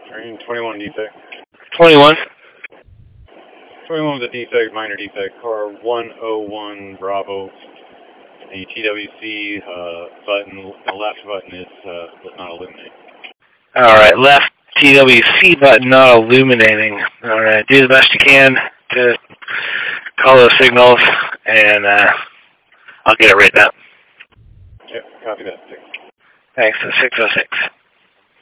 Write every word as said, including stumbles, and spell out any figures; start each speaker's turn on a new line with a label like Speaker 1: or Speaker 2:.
Speaker 1: Train twenty-one defect.
Speaker 2: twenty-one.
Speaker 1: twenty-one with a defect, minor defect, car one oh one Bravo. The T W C uh, button, the left button is uh, not illuminating.
Speaker 2: Alright, left T W C button not illuminating. Alright, do the best you can to call those signals, and uh, I'll get it right now.
Speaker 1: Yep, copy that.
Speaker 2: Thanks, six oh six.